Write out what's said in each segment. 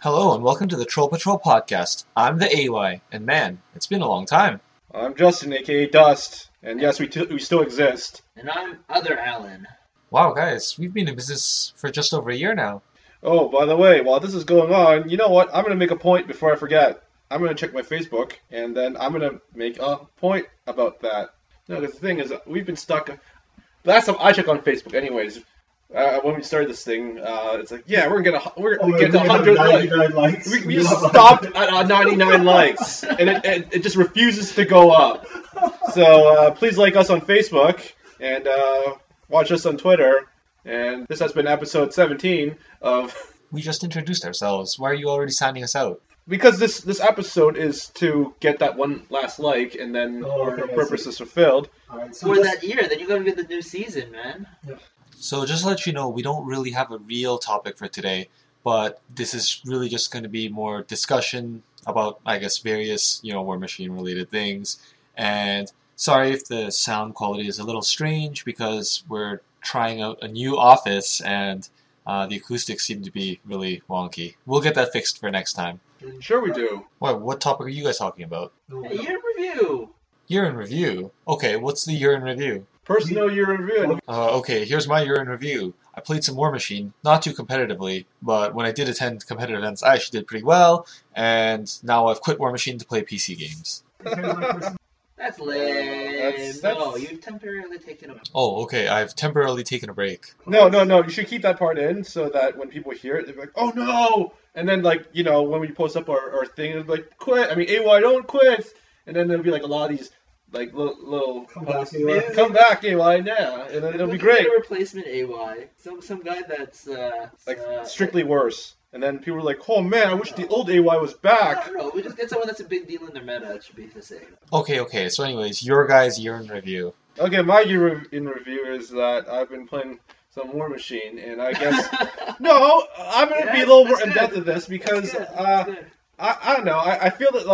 Hello and welcome to the Troll Patrol podcast. I'm the AY, and man, it's been a long time. I'm Justin, aka Dust, and yes, we still exist. And I'm Other Alan. Wow, guys, we've been in business for just over a year now. Oh, by the way, while this is going on, you know what? I'm gonna make a point before I forget. I'm gonna check my Facebook, and then I'm gonna make a point about that. No, the thing is, we've been stuck. Last time I checked on Facebook, anyways, when we started this thing, it's like, yeah, we're gonna get to 100 likes. We just stopped at 99 likes, and it just refuses to go up. So please like us on Facebook and watch us on Twitter. And this has been episode 17 of. We just introduced ourselves. Why are you already signing us out? Because this episode is to get that one last like, and then our purpose is fulfilled. Right, so for that year, then you gotta get the new season, man. Yeah. So just to let you know, we don't really have a real topic for today, but this is really just going to be more discussion about, I guess, various, War Machine related things. And sorry if the sound quality is a little strange because we're trying out a new office and the acoustics seem to be really wonky. We'll get that fixed for next time. Sure we do. What topic are you guys talking about? A year review. Year in review? Okay, what's the year in review? Personal year in review. Okay, here's my year in review. I played some War Machine, not too competitively, but when I did attend competitive events, I actually did pretty well, and now I've quit War Machine to play PC games. That's lame. That's... No, you've temporarily taken a... Oh, okay, I've temporarily taken a break. No, you should keep that part in so that when people hear it, they're like, oh no! And then, when we post up our thing, it's like, quit! I mean, AY, don't quit! And then there'll be, a lot of these... little come back, AY, yeah, and it'll be great. A replacement AY, some guy that's strictly worse, and then people are like, "Oh man, I wish the old AY was back." No, we just get someone that's a big deal in their meta. It should be the same. Okay. So, anyways, your guys' year in review. Okay, my year in review is that I've been playing some War Machine, and I guess no, I'm gonna be a little more in depth of this because I don't know. I feel that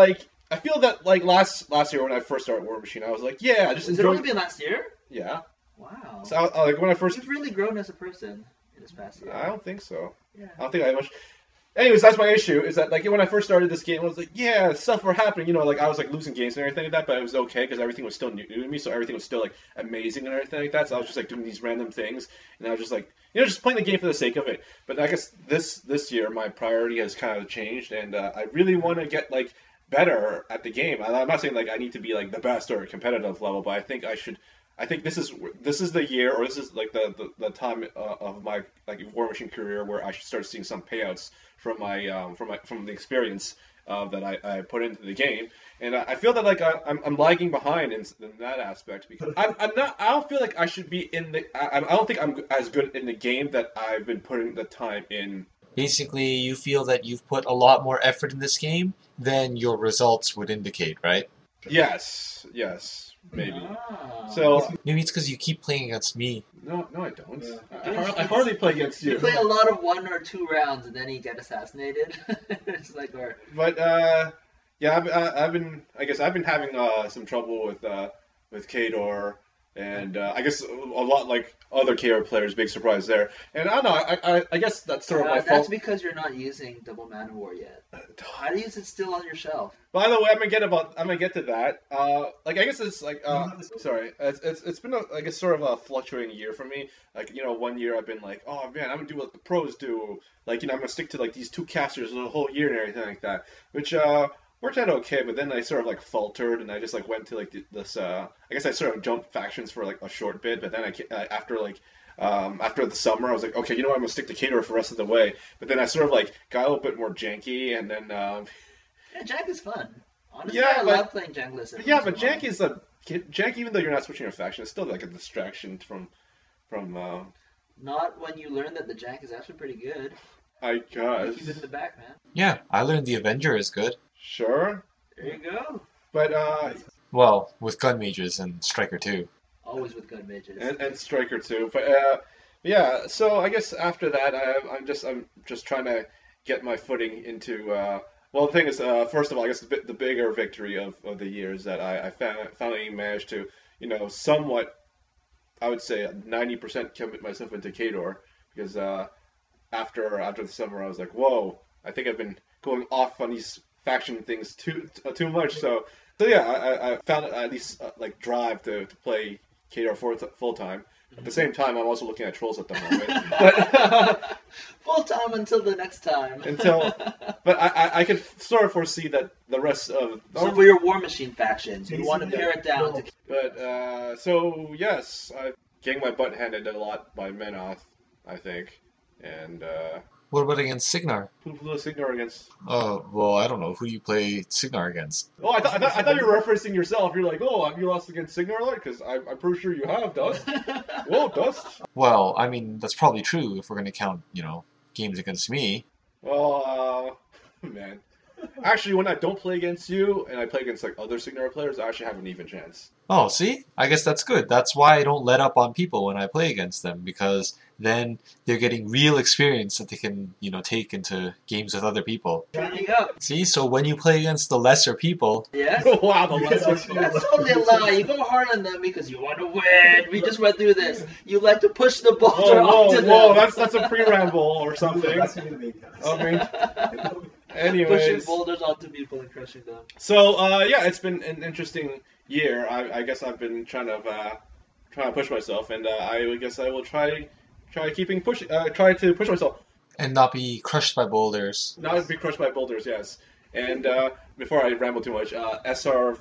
last year when I first started War Machine, I was like, yeah, just enjoy. Has it only been last year? Yeah. Wow. So when I first, you've really grown as a person in this past year. I don't think so. Yeah. I don't think I had much. Anyways, that's my issue. Is that when I first started this game, I was like, yeah, stuff were happening. I was losing games and everything like that, but it was okay because everything was still new to me, so everything was still amazing and everything like that. So I was just doing these random things, and I was just just playing the game for the sake of it. But I guess this year my priority has kind of changed, and I really want to get better at the game. I'm not saying I need to be the best or competitive level, but I think I should. I think this is the year, or this is the time of my War Machine career where I should start seeing some payouts from from the experience that I put into the game, and I feel that I'm lagging behind in that aspect because I don't feel like I should be in the. I don't think I'm as good in the game that I've been putting the time in. Basically, you feel that you've put a lot more effort in this game than your results would indicate, right? Yes, maybe. Ah. So maybe it's because you keep playing against me. No, I don't. Yeah. I hardly play against you. You play a lot of 1 or 2 rounds and then you get assassinated. It's or. But yeah, I've been having some trouble with Khador. And I guess a lot like other KO players, big surprise there. And I don't know, I guess that's sort of my fault. That's because you're not using Double Mana War yet. How do you use it still on your shelf? By the way, I'm gonna get to that. I guess it's sorry, it's been sort of a fluctuating year for me. 1 year I've been oh man, I'm gonna do what the pros do. I'm gonna stick to these 2 casters the whole year and everything like that, which worked out okay, but then I sort of faltered, and I just went to this. I guess I sort of jumped factions for a short bit, but then after the summer, I was okay, I'm gonna stick to Khador for the rest of the way. But then I sort of got a little bit more janky, and then yeah, jank is fun. Honestly, I love playing jank. Yeah, but jank is jank. Even though you're not switching your faction, it's still a distraction from. Not when you learn that the jank is actually pretty good. I guess. Keep it in the back, man. Yeah, I learned the Avenger is good. Sure. There you go. But well, with gun mages and Striker too. Always with gun mages. And Striker too. But yeah. So I guess after that, I'm just trying to get my footing into. Well, the thing is, first of all, I guess the bigger victory of the year is that I finally managed to, somewhat, I would say 90% commit myself into Khador because after the summer, I was whoa. I think I've been going off on these faction things too much. So yeah, I found at least like drive to play KDR full time. At the same time, I'm also looking at Trolls at the moment. But, Full time until the next time. But I can sort of foresee that the rest of. So for your War Machine faction, you want to pare it down to. But so yes, I'm getting my butt handed a lot by Menoth, I think, and. What about against Signar? Who does Signar against? Oh, well, I don't know. Who you play Signar against? Oh, I thought you were referencing yourself. You're like, oh, have you lost against Signar a lot? Because I'm pretty sure you have, Dust. Whoa, Dust. Well, I mean, that's probably true if we're going to count, games against me. Well, man. Actually, when I don't play against you and I play against like other Signar players, I actually have an even chance. Oh, see? I guess that's good. That's why I don't let up on people when I play against them, because then they're getting real experience that they can, take into games with other people. Training up. See? So when you play against the lesser people... Yes? Wow, the lesser people. That's totally a lie. You go hard on them because you want to win. We just went through this. You like to push the boulder onto them. Whoa, that's a pre-ramble or something. I mean... Anyways, pushing boulders onto people and crushing them. So yeah, it's been an interesting year. I guess I've been trying to push myself, and I guess I will try to push myself and not be crushed by boulders. Not be crushed by boulders, yes. And before I ramble too much, SR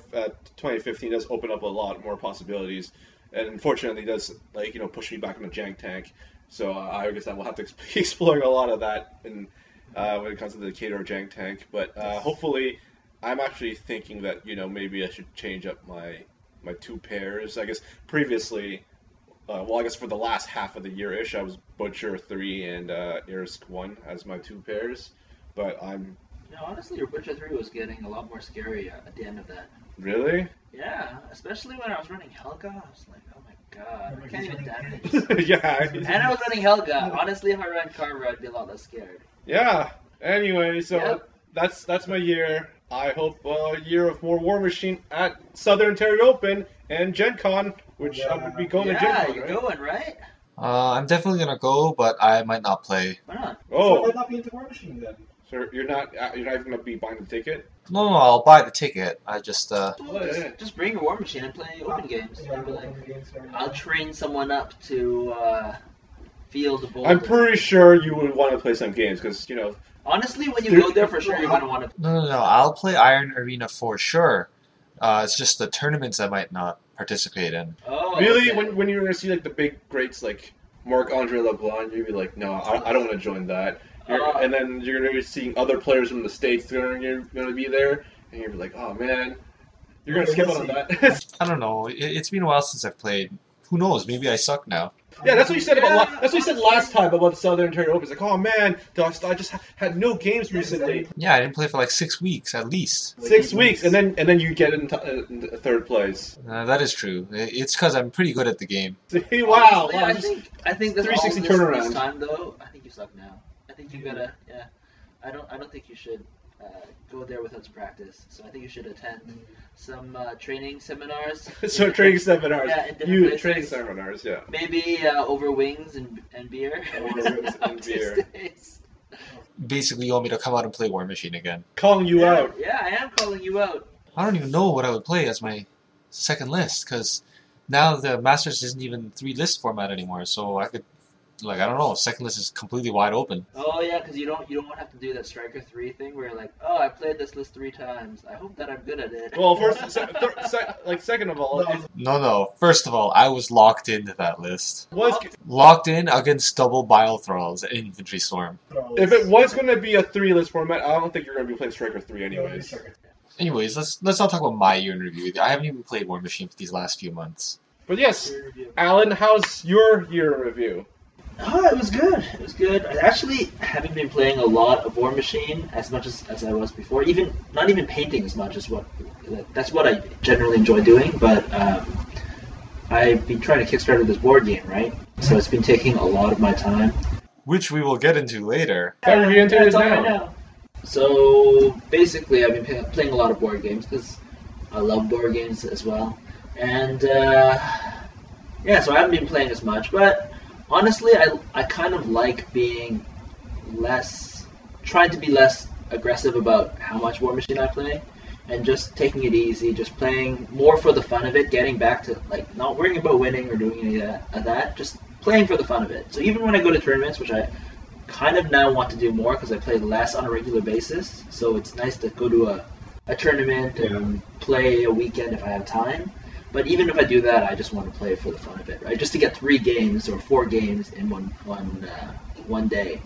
2015 does open up a lot more possibilities, and unfortunately does push me back in the jank tank. So I guess I will have to be exploring a lot of that and. When it comes to the KDR jank tank, but hopefully, I'm actually thinking that maybe I should change up my two pairs. I guess previously, I guess for the last half of the year-ish, I was Butcher 3 and Irsk 1 as my two pairs, but I'm. Honestly, your Butcher 3 was getting a lot more scary at the end of that. Really? Yeah, especially when I was running Helga. I was like, oh my god, I can't even damage. Yeah. And I was running Helga. Honestly, if I ran Carver, I'd be a lot less scared. Yeah. Anyway, so Yep. that's my year. I hope a year of more War Machine at Southern Ontario Open and Gen Con, which I would be going to Gen Yeah, Con, you're right? going, right? I'm definitely going to go, but I might not play. Why not? Oh, Why not be into War Machine then? so you're not even going to be buying the ticket? No, I'll buy the ticket. I just, Just bring your War Machine and play open games. Yeah, I'd be like, open games are- I'll train someone up to field the boulder. I'm pretty sure you would want to play some games because Honestly, when you go there, for sure, you're going to want to. no, I'll play Iron Arena for sure. It's just the tournaments I might not participate in. Oh, really okay. when you're going to see like the big greats like Marc-Andre LeBlanc, you'd be like, no, I don't want to join that. And then you're going to be seeing other players from the States that are going to be there, and you're like, oh man, you're going to skip out on that. I don't know. It's been a while since I've played. Who knows? Maybe I suck now. Yeah, that's what you said that's what you said last time about the Southern Ontario Open. It's like, oh man, Dust, I just had no games recently. Yeah, I didn't play for like 6 weeks at least. 6 weeks, and then you get into third place. That is true. It's because I'm pretty good at the game. See, wow. Honestly, I think this 360 this turnaround. time though. I think you suck now. I think you gotta. Yeah, I don't think you should go there without some practice. So I think you should attend some training seminars. So training seminars. Yeah, in different places. Training seminars, yeah. Maybe over wings and beer. Over wings and beer. Tuesdays. Basically, you want me to come out and play War Machine again. Calling you out. Yeah, I am calling you out. I don't even know what I would play as my second list, because now the Masters isn't even 3-list format anymore, so I could, I don't know, second list is completely wide open. Oh yeah, because you don't want to have to do that Striker 3 thing where you're like, oh, I played this list 3 times. I hope that I'm good at it. Well, second of all, No. First of all, I was locked into that list. was Locked in against double Bile Thralls and Infantry Storm. if it was going to be a 3-list format, I don't think you're going to be playing Striker 3 anyways. Anyways, let's not talk about my year in review. I haven't even played War Machine for these last few months. But yes, Alan, how's your year in review? Oh, it was good. It was good. I actually haven't been playing a lot of War Machine as much as I was before. Not even painting as much as that's what I generally enjoy doing. But I've been trying to kickstart this board game, right? So it's been taking a lot of my time. Which we will get into later. That we're into it Right now. So basically, I've been playing a lot of board games because I love board games as well. And yeah, so I haven't been playing as much, but honestly, I kind of like being less trying to be less aggressive about how much War Machine I play, and just taking it easy, just playing more for the fun of it, getting back to like not worrying about winning or doing any of that, just playing for the fun of it. So even when I go to tournaments, which I kind of now want to do more because I play less on a regular basis, so it's nice to go to a tournament and play a weekend if I have time. But even if I do that, I just want to play for the fun of it, right? Just to get 3 games or 4 games in one day.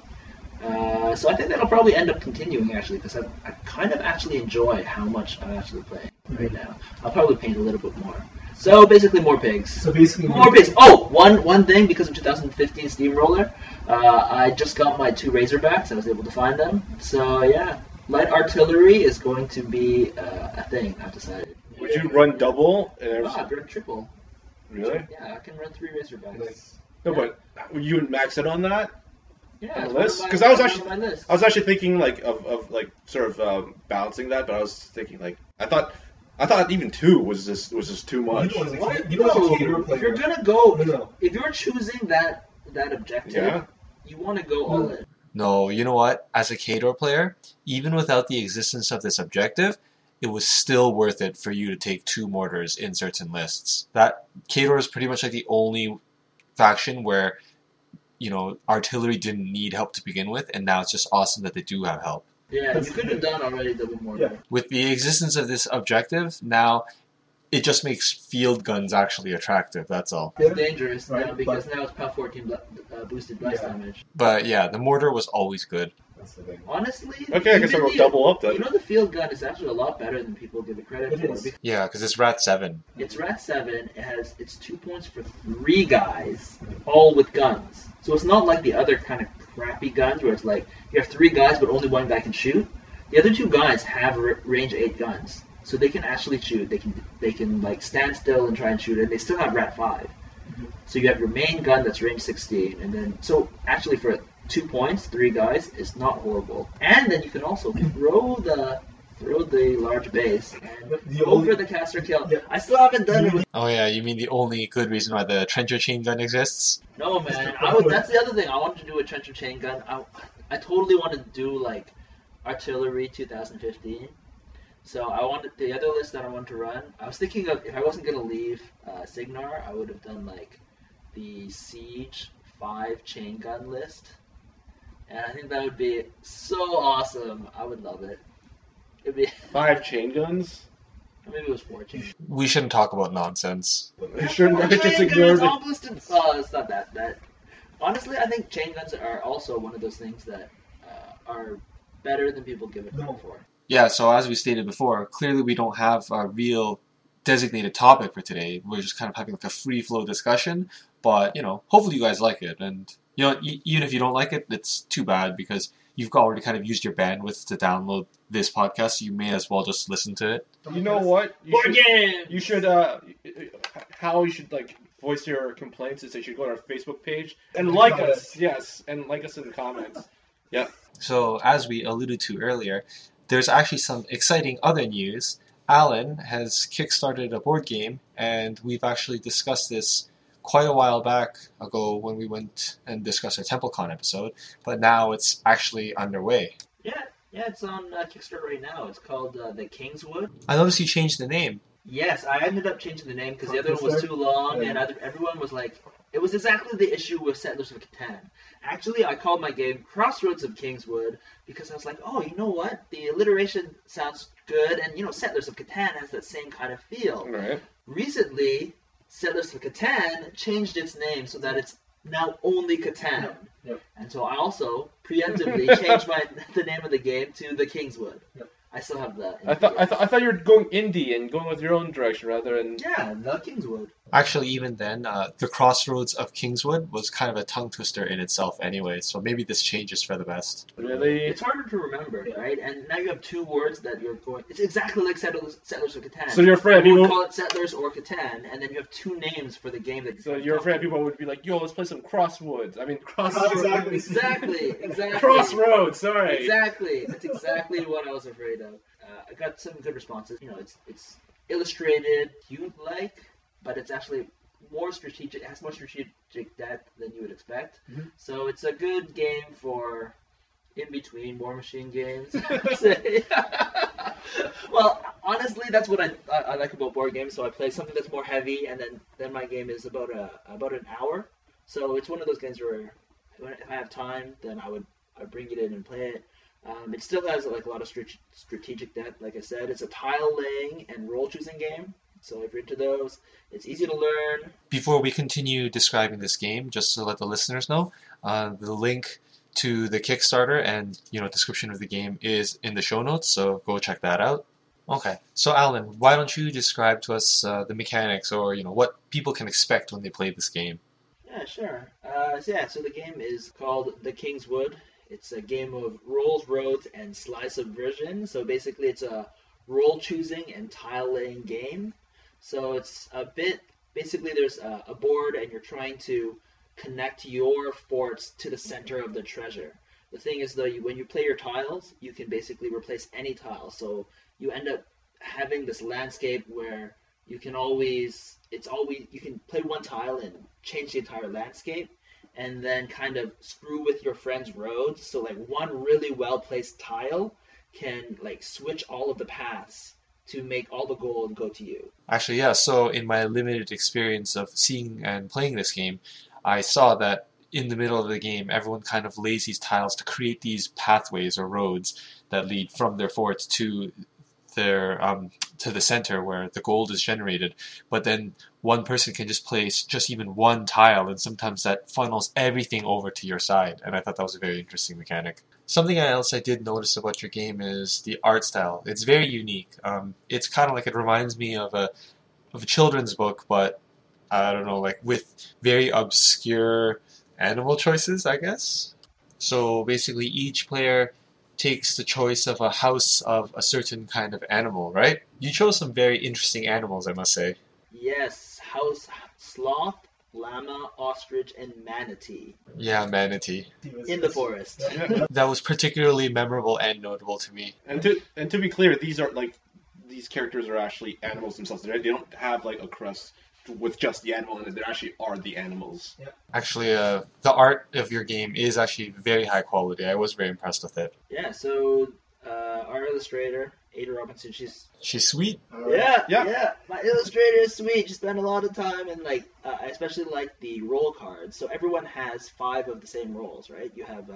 So I think that'll probably end up continuing actually, because I kind of actually enjoy how much I'm actually playing right now. I'll probably paint a little bit more. So basically more pigs. So basically more pigs. Oh, one thing, because of 2015 Steamroller, I just got my 2 Razorbacks. I was able to find them. So yeah, light artillery is going to be a thing, I've decided. Would you run double? I'd run triple. Really? Yeah, I can run 3 Razorbacks. Nice. No, but you would max it on that? Yeah, On it's the list? one of Because my- I was one of my actually, lists. I was actually thinking like of like sort of balancing that, but I was thinking like I thought even 2 was just too much. You know, What? you know as a No, caterer if player. you're gonna go, No. if you're choosing that objective, Yeah. you want to go all in. No, you know what? As a Kador player, even without the existence of this objective, it was still worth it for you to take 2 mortars in certain lists. That Kador is pretty much like the only faction where, you know, artillery didn't need help to begin with, and now it's just awesome that they do have help. Yeah, you could have done already double mortar. Yeah. With the existence of this objective, now it just makes field guns actually attractive, that's all. It's dangerous Right, now because now it's POW 14 boosted blast Yeah. damage. But yeah, the mortar was always good. That's the thing. Honestly, Okay, I guess even I'll go the- double up then. You know, the field gun is actually a lot better than people give it credit It for. is. Because Yeah, because it's Rat 7. it's Rat 7. It's 2 points for 3 guys, all with guns. So it's not like the other kind of crappy guns where it's like you have 3 guys but only 1 guy can shoot. The other 2 guys have range 8 guns, so they can actually shoot. They can like stand still and try and shoot it. They still have Rat 5. So you have your main gun that's range 16, and then so actually for 2 points, 3 guys is not horrible. And then you can also throw the large base and The go only- for the caster kill. Yeah. I still haven't done it with. Oh yeah, you mean the only good reason why the trencher chain gun exists? No, man. Mr. That's the other thing. I wanted to do a trencher chain gun. I totally wanted to do like artillery 2015. So I wanted the other list that I wanted to run. I was thinking of if I wasn't gonna leave Signar, I would have done like the Siege 5 chain gun list, and I think that would be so awesome. I would love it. It'd be 5 chain guns? maybe it was 4 chain. We shouldn't talk about nonsense. You shouldn't Four just chain ignore guns, the. all boosted. Oh, it's not that. Honestly, I think chain guns are also one of those things that are better than people give it credit for. Yeah, so as we stated before, clearly we don't have a real designated topic for today. We're just kind of having like a free flow discussion, but you know, hopefully you guys like it. And you know, even if you don't like it, it's too bad because you've already kind of used your bandwidth to download this podcast. So you may as well just listen to it. You know what? You should how you should like voice your complaints is they should go to our Facebook page and like us. Yes, and like us in the comments. Yeah. So as we alluded to earlier, there's actually some exciting other news. Alan has kickstarted a board game, and we've actually discussed this quite a while back ago when we went and discussed our TempleCon episode, but now it's actually underway. Yeah, it's on Kickstarter right now. It's called The Kingswood. I noticed you changed the name. Yes, I ended up changing the name because the other one was too long, and everyone was like, it was exactly the issue with Settlers of Catan. Actually, I called my game Crossroads of Kingswood because I was like, oh, you know what? The alliteration sounds good, and you know, Settlers of Catan has that same kind of feel. All right. Recently, Settlers of Catan changed its name so that it's now only Catan. Yep. And so I also preemptively changed the name of the game to The Kingswood. Yep. I still have that. I thought you were going indie and going with your own direction rather than. Yeah, The Kingswood. Actually, even then, the Crossroads of Kingswood was kind of a tongue twister in itself anyway, so maybe this change is for the best. Really? It's harder to remember, right? And now you have 2 words that you're going. It's exactly like Settlers of Catan. So you're afraid People would people. call it Settlers or Catan, and then you have 2 names for the game that. So you're afraid people would be like, "Yo, let's play some Crosswoods." I mean, Crossroads. Exactly. Exactly. Crossroads. Sorry. Exactly. That's exactly what I was afraid of. I got some good responses. You know, it's illustrated, cute-like, but it's actually more strategic. It has more strategic depth than you would expect. Mhm. So it's a good game for in between War Machine games. I'd say. Well, honestly, that's what I like about board games. So I play something that's more heavy, and then my game is about an hour. So it's one of those games where if I have time, then I bring it in and play it. It still has like a lot of strategic depth. Like I said, it's a tile laying and role choosing game. So if you're into those, it's easy to learn. Before we continue describing this game, just to let the listeners know, the link to the Kickstarter and description of the game is in the show notes, so go check that out. Okay, so Alan, why don't you describe to us the mechanics or what people can expect when they play this game? Yeah, sure. So the game is called The King's Wood. It's a game of rolls, roads, and sly subversion. So basically, it's a role choosing and tile laying game. So it's a bit basically there's a board and you're trying to connect your forts to the center of the treasure. The thing is though, when you play your tiles, you can basically replace any tile. So you end up having this landscape where you can you can play one tile and change the entire landscape, and then kind of screw with your friend's roads. So like one really well placed tile can like switch all of the paths to make all the gold go to you. Actually, yeah. So in my limited experience of seeing and playing this game, I saw that in the middle of the game, everyone kind of lays these tiles to create these pathways or roads that lead from their forts to their to the center where the gold is generated. But then one person can just place just even one tile, and sometimes that funnels everything over to your side. And I thought that was a very interesting mechanic. Something else I did notice about your game is the art style. It's very unique. It's kind of like it reminds me of a children's book, but I don't know, like with very obscure animal choices, I guess. So basically, each player takes the choice of a house of a certain kind of animal, right? You chose some very interesting animals, I must say. Yes, house sloth, llama, ostrich, and manatee. Yeah, manatee. In the forest. That was particularly memorable and notable to me. And to be clear, these characters are actually animals themselves. They don't have like a crest with just the animal in it. They actually are the animals. Yeah. Actually, the art of your game is actually very high quality. I was very impressed with it. Yeah, so our illustrator, Ada Robinson, she's sweet. Yeah. My illustrator is sweet. She spent a lot of time, and I especially like the role cards. So everyone has 5 of the same roles, right? You have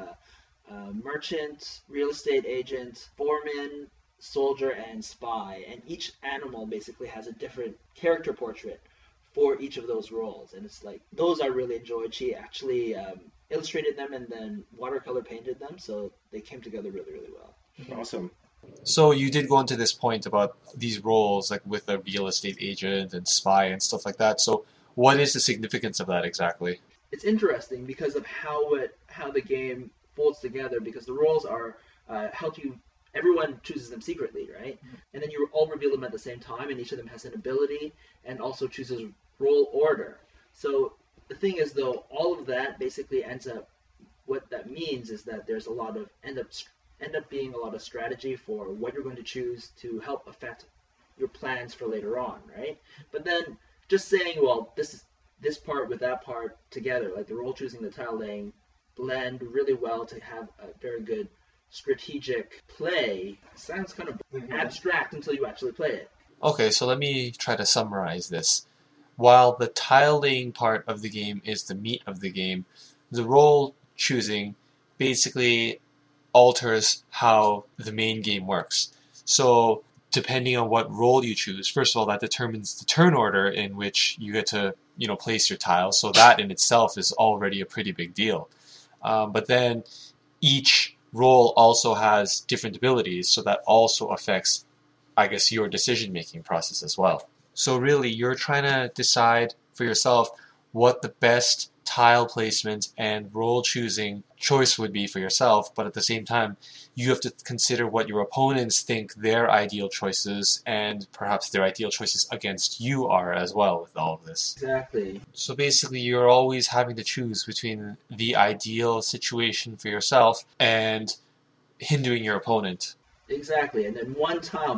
a merchant, real estate agent, foreman, soldier, and spy, and each animal basically has a different character portrait for each of those roles, and it's like those I really enjoyed. She actually illustrated them and then watercolor painted them, so they came together really, really well. Awesome. So you did go into this point about these roles, like with a real estate agent and spy and stuff like that. So what is the significance of that exactly? It's interesting because of how the game folds together, because the roles are help you. Everyone chooses them secretly, right? And then you all reveal them at the same time, and each of them has an ability and also chooses role order. So the thing is, though, all of that basically ends up, what that means is that there's end up being a lot of strategy for what you're going to choose to help affect your plans for later on, right? But then just saying, well, this part with that part together, like the role choosing, the tile laying, blend really well to have a very good strategic play. Sounds kind of abstract until you actually play it. Okay, so let me try to summarize this. While the tile laying part of the game is the meat of the game, the role choosing basically alters how the main game works. So depending on what role you choose, first of all, that determines the turn order in which you get to place your tiles. So that in itself is already a pretty big deal. But then each role also has different abilities, so that also affects, I guess, your decision-making process as well. So really, you're trying to decide for yourself what the best tile placement and role choosing choice would be for yourself, but at the same time, you have to consider what your opponents think their ideal choices and perhaps their ideal choices against you are as well with all of this. Exactly. So basically, you're always having to choose between the ideal situation for yourself and hindering your opponent. Exactly, and then one tile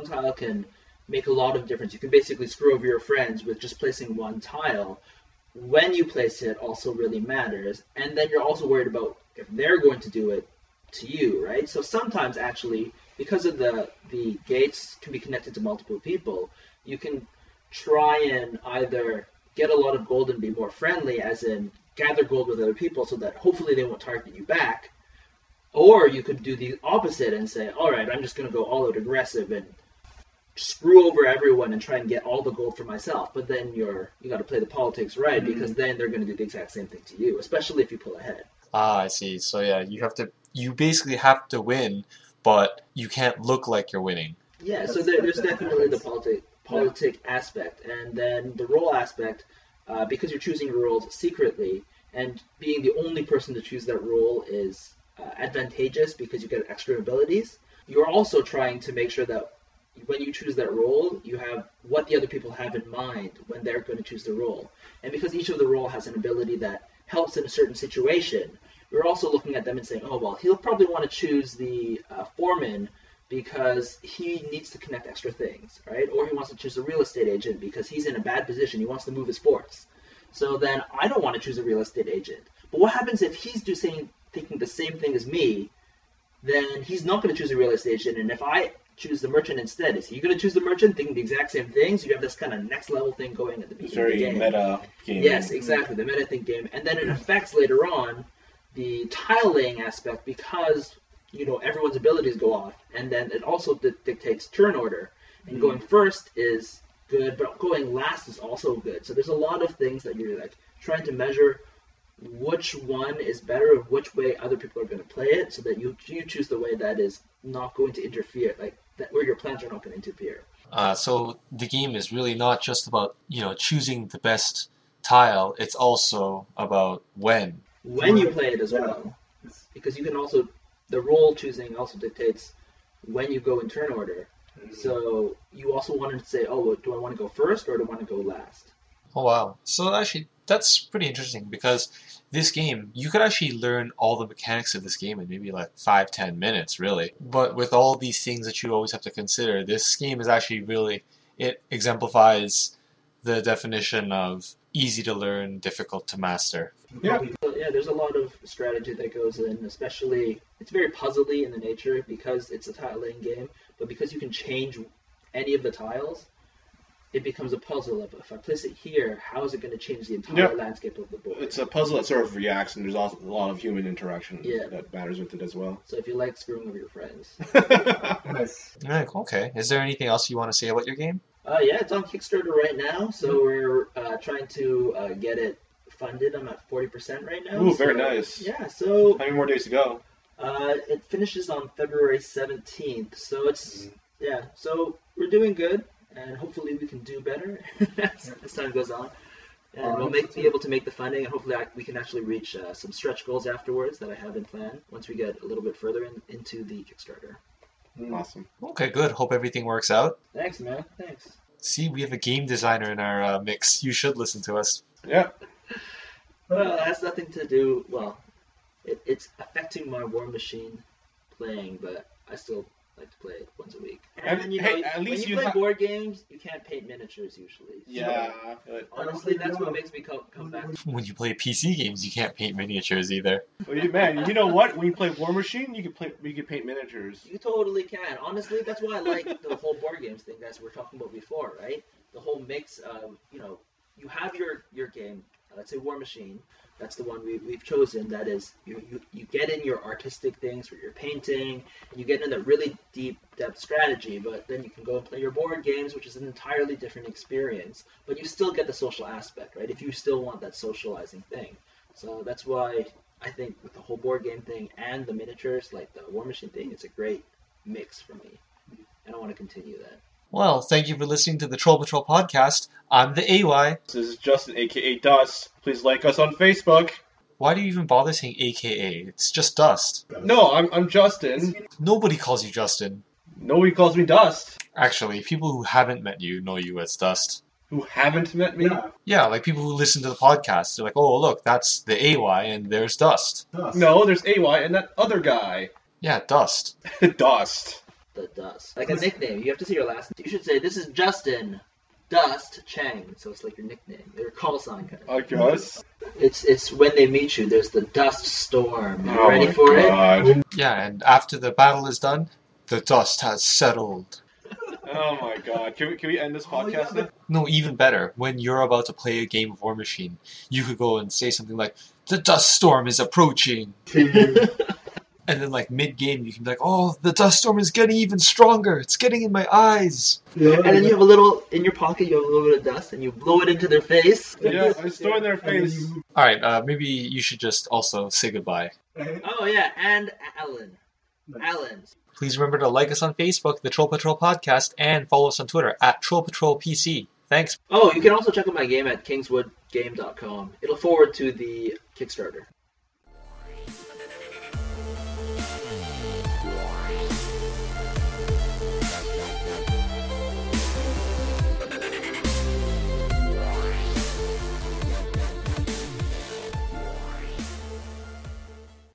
can make a lot of difference. You can basically screw over your friends with just placing one tile. When you place it also really matters, and then you're also worried about if they're going to do it, to you, right? So sometimes actually, because of the gates can be connected to multiple people, you can try and either get a lot of gold and be more friendly, as in gather gold with other people so that hopefully they won't target you back, or you could do the opposite and say, all right, I'm just going to go all out aggressive and screw over everyone and try and get all the gold for myself. But then you got to play the politics right, because then they're going to do the exact same thing to you, especially if you pull ahead. Ah, I see. So yeah, you basically have to win, but you can't look like you're winning. Yeah, so there's definitely the politic aspect, and then the role aspect, because you're choosing your roles secretly, and being the only person to choose that role is advantageous because you get extra abilities. You're also trying to make sure that when you choose that role, you have what the other people have in mind when they're going to choose the role. And because each of the role has an ability that helps in a certain situation, you're also looking at them and saying, oh, well, he'll probably want to choose the foreman because he needs to connect extra things, right? Or he wants to choose a real estate agent because he's in a bad position. He wants to move his sports. So then I don't want to choose a real estate agent. But what happens if he's thinking the same thing as me? Then he's not going to choose a real estate agent. And if I choose the merchant instead, is he going to choose the merchant thinking the exact same things? You have this kind of next level thing going at the beginning of the game. Very meta game. Yes, exactly, the meta thing game. And then it affects later on the tile laying aspect because, everyone's abilities go off. And then it also dictates turn order. And going first is good, but going last is also good. So there's a lot of things that you're trying to measure which one is better, which way other people are going to play it, so that you choose the way that is not going to interfere, where your plans are not going to interfere. So the game is really not just about choosing the best tile. It's also about when you play it as well, because you can also the role choosing also dictates when you go in turn order. So you also wanted to say, oh, well, do I want to go first or do I want to go last? Oh, wow. So actually, that's pretty interesting because this game, you could actually learn all the mechanics of this game in maybe 5-10 minutes, really. But with all these things that you always have to consider, this game is actually really, it exemplifies the definition of easy to learn, difficult to master. Yeah. Yeah, there's a lot of strategy that goes in, especially, it's very puzzly in the nature because it's a tile laying game, but because you can change any of the tiles, it becomes a puzzle of, if I place it here, how is it going to change the entire landscape of the board? It's a puzzle that sort of reacts, and there's also a lot of human interaction that matters with it as well. So if you like screwing over your friends. Nice. Okay. Is there anything else you want to say about your game? Yeah, it's on Kickstarter right now, so we're trying to get it funded. I'm at 40% right now. Ooh, very nice. Yeah, so... How many more days to go? It finishes on February 17th, so it's... Yeah, so we're doing good. And hopefully we can do better as time goes on. And we'll be able to make the funding, and hopefully we can actually reach some stretch goals afterwards that I have in plan once we get a little bit further into the Kickstarter. Awesome. Okay, good. Hope everything works out. Thanks, man. Thanks. See, we have a game designer in our mix. You should listen to us. Yeah. Well, it has nothing to do... Well, it's affecting my War Machine playing, but I still... like to play it once a week. And at least when you play board games, you can't paint miniatures usually. Yeah. So, honestly, that's what makes me come back. When you play PC games, you can't paint miniatures either. Well, man, you know what? When you play War Machine, you can paint miniatures. You totally can. Honestly, that's why I like the whole board games thing that we were talking about before, right? The whole mix of, you have your game, let's say War Machine. That's the one we've chosen. That is, you get in your artistic things where you're painting, and you get in a really deep depth strategy, but then you can go and play your board games, which is an entirely different experience. But you still get the social aspect, right? If you still want that socializing thing. So that's why I think with the whole board game thing and the miniatures, like the War Machine thing, it's a great mix for me. And I want to continue that. Well, thank you for listening to the Troll Patrol podcast. I'm the AY. This is Justin, a.k.a. Dust. Please like us on Facebook. Why do you even bother saying AKA? It's just Dust. No, I'm Justin. Nobody calls you Justin. Nobody calls me Dust. Actually, people who haven't met you know you as Dust. Who haven't met me? Yeah, like people who listen to the podcast. They're like, oh, look, that's the AY and there's Dust. No, there's AY and that other guy. Yeah, Dust. Dust. The Dust. Like a nickname. You have to say your last name. You should say, this is Justin Dust Chang, so it's like your nickname, your call sign kind of. I guess. It's when they meet you. There's the dust storm. You Oh ready my for God. it? Yeah, and after the battle is done, the dust has settled. Oh my God. Can we end this podcast now? No, even better. When you're about to play a game of War Machine, you could go and say something like, "The dust storm is approaching." And then, like, mid-game, you can be like, "Oh, the dust storm is getting even stronger. It's getting in my eyes." And then you have a little in your pocket. You have a little bit of dust, and you blow it into their face. Yeah, I store in their face. All right, maybe you should just also say goodbye. Oh yeah, and Alan. Please remember to like us on Facebook, the Troll Patrol Podcast, and follow us on Twitter at Troll Patrol PC. Thanks. Oh, you can also check out my game at kingswoodgame.com. It'll forward to the Kickstarter.